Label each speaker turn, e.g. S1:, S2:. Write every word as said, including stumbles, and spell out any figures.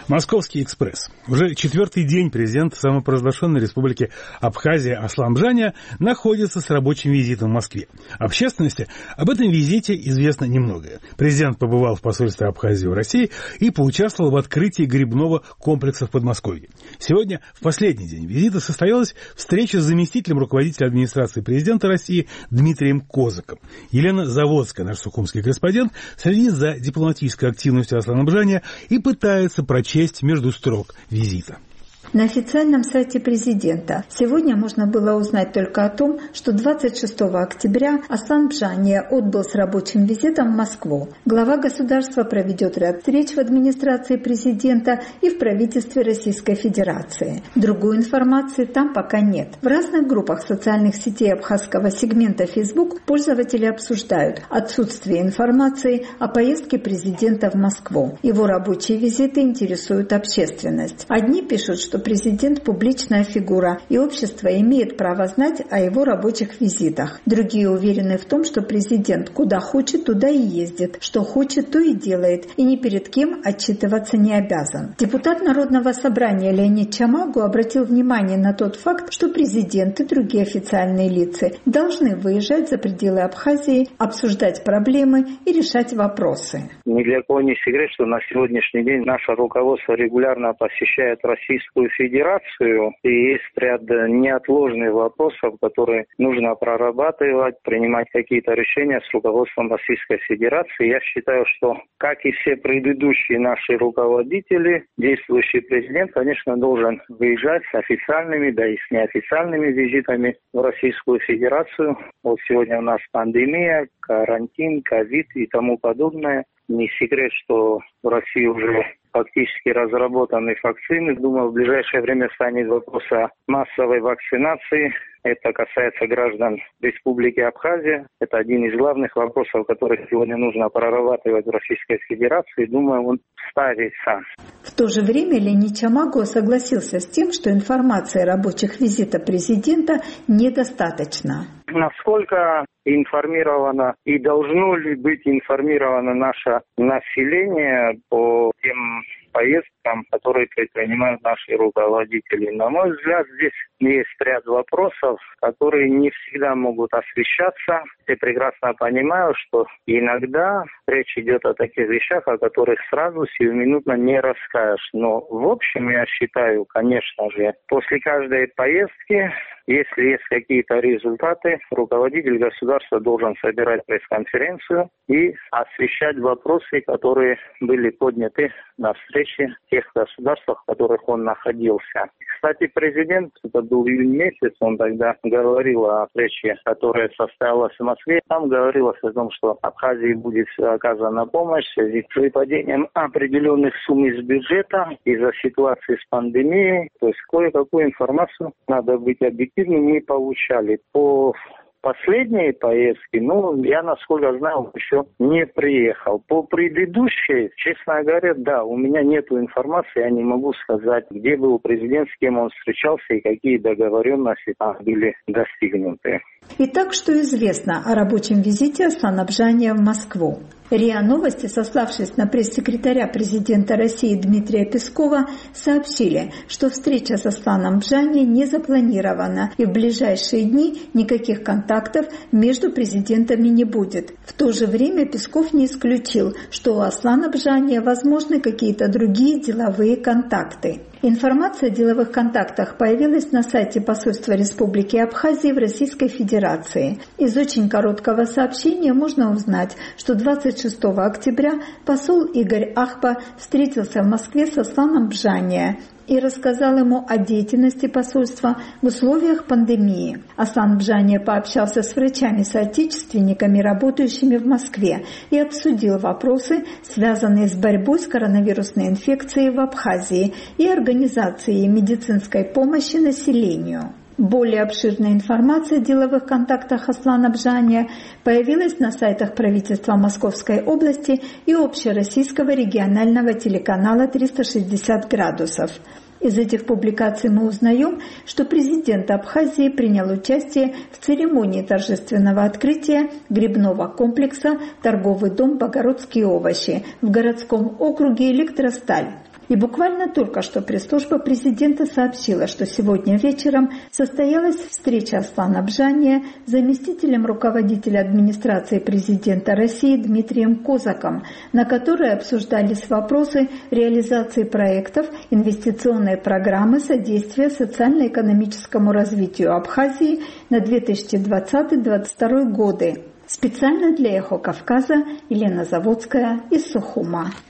S1: Московский экспресс. Уже четвертый день президент самопровозглашенной республики Абхазия Аслан Бжания находится с рабочим визитом в Москве. Общественности об этом визите известно немногое. Президент побывал в посольстве Абхазии в России и поучаствовал в открытии грибного комплекса в Подмосковье. Сегодня, в последний день визита, состоялась встреча с заместителем руководителя администрации президента России Дмитрием Козаком. Елена Заводская, наш сухумский корреспондент, следит за дипломатической активностью Аслана Бжания и пытается прочесть между строк визита.
S2: На официальном сайте президента сегодня можно было узнать только о том, что двадцать шестого октября Аслан Бжания отбыл с рабочим визитом в Москву. Глава государства проведет ряд встреч в администрации президента и в правительстве Российской Федерации. Другой информации там пока нет. В разных группах социальных сетей абхазского сегмента Facebook пользователи обсуждают отсутствие информации о поездке президента в Москву. Его рабочие визиты интересуют общественность. Одни пишут, что президент – публичная фигура, и общество имеет право знать о его рабочих визитах. Другие уверены в том, что президент куда хочет, туда и ездит, что хочет, то и делает, и ни перед кем отчитываться не обязан. Депутат Народного собрания Леонид Чамагу обратил внимание на тот факт, что президент и другие официальные лица должны выезжать за пределы Абхазии, обсуждать проблемы и решать вопросы.
S3: Ни для кого не секрет, что на сегодняшний день наше руководство регулярно посещает Российскую Федерацию, и есть ряд неотложных вопросов, которые нужно прорабатывать, принимать какие-то решения с руководством Российской Федерации. Я считаю, что, как и все предыдущие наши руководители, действующий президент, конечно, должен выезжать с официальными, да и с неофициальными визитами в Российскую Федерацию. Вот сегодня у нас пандемия, карантин, ковид и тому подобное. Не секрет, что в России уже фактически разработаны вакцины. Думаю, в ближайшее время станет вопрос о массовой вакцинации. Это касается граждан Республики Абхазия. Это один из главных вопросов, которые сегодня нужно прорабатывать в Российской Федерации. Думаю, он ставится.
S2: В то же время Леонид Чамагу согласился с тем, что информации о рабочих визитах президента недостаточно.
S3: Насколько информировано и должно ли быть информировано наше население по тем поездкам, которые предпринимают наши руководители? На мой взгляд, здесь есть ряд вопросов, которые не всегда могут освещаться. Я прекрасно понимаю, что иногда речь идет о таких вещах, о которых сразу сиюминутно не расскажешь. Но в общем я считаю, конечно же, после каждой поездки, если есть какие-то результаты, руководитель государства должен собирать пресс-конференцию и освещать вопросы, которые были подняты на встрече в тех государствах, в которых он находился. Кстати, президент, это был июнь месяц, он тогда говорил о встрече, которая состоялась в Москве. Там говорилось о том, что Абхазии будет оказана помощь в связи с выпадением определенных сумм из бюджета из-за ситуации с пандемией. То есть кое-какую информацию, надо быть объективным, мы получали. По последние поездки, ну, я, насколько знаю, еще не приехал. По предыдущей, честно говоря, да, у меня нет информации, я не могу сказать, где был президент, с кем он встречался и какие договоренности там были достигнуты.
S2: Итак, что известно о рабочем визите Аслана Бжания в Москву? РИА Новости, сославшись на пресс-секретаря президента России Дмитрия Пескова, сообщили, что встреча с Асланом Бжанией не запланирована и в ближайшие дни никаких контактов между президентами не будет. В то же время Песков не исключил, что у Аслана Бжания возможны какие-то другие деловые контакты. Информация о деловых контактах появилась на сайте посольства Республики Абхазия в Российской Федерации. Из очень короткого сообщения можно узнать, что двадцать шестого октября посол Игорь Ахба встретился в Москве с Асланом Бжания и рассказал ему о деятельности посольства в условиях пандемии. Аслан Бжания пообщался с врачами-соотечественниками, работающими в Москве, и обсудил вопросы, связанные с борьбой с коронавирусной инфекцией в Абхазии и организацией медицинской помощи населению. Более обширная информация о деловых контактах Аслана Бжания появилась на сайтах правительства Московской области и общероссийского регионального телеканала триста шестьдесят градусов. Из этих публикаций мы узнаем, что президент Абхазии принял участие в церемонии торжественного открытия грибного комплекса «Торговый дом Богородские овощи» в городском округе Электросталь. И буквально только что пресс-служба президента сообщила, что сегодня вечером состоялась встреча Аслана Абжания с заместителем руководителя администрации президента России Дмитрием Козаком, на которой обсуждались вопросы реализации проектов инвестиционной программы содействия социально-экономическому развитию Абхазии на две тысячи двадцатый — две тысячи двадцать второй годы. Специально для «Эхо Кавказа» Елена Заводская из Сухума.